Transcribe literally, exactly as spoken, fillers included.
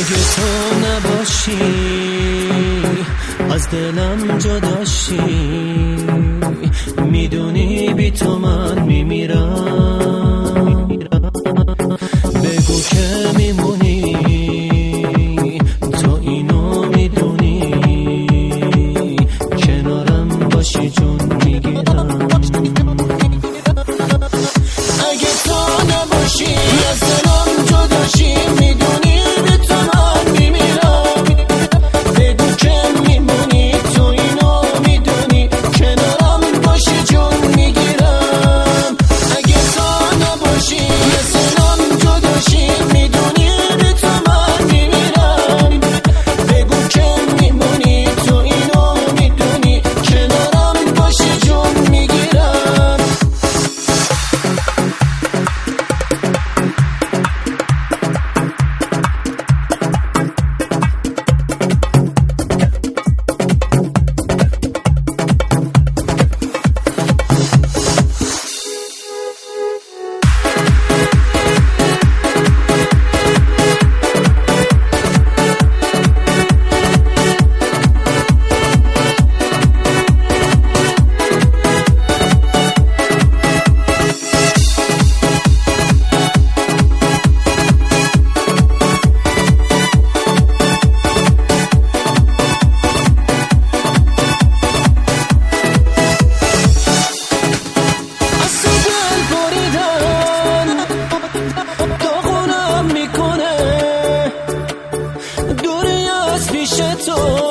اگه تو نباشی از دلم جداشی، میدونی بی تو من میمیرم. بگو که میمونی، تو اینو میدونی، کنارم باشی چون میگیرم. اگه تو نباشی از دلم جداشی، میدونی بی تو من میمیرم. بگو که میمونی، تو اینو میدونی، کنارم باشی چون میگیرم. اگه تو نباشی از دلم جداشی، میدونی بی تو من میمیرم. بگو که میمونی، تو اینو میدونی، کنارم باشی چون میگیرم. تو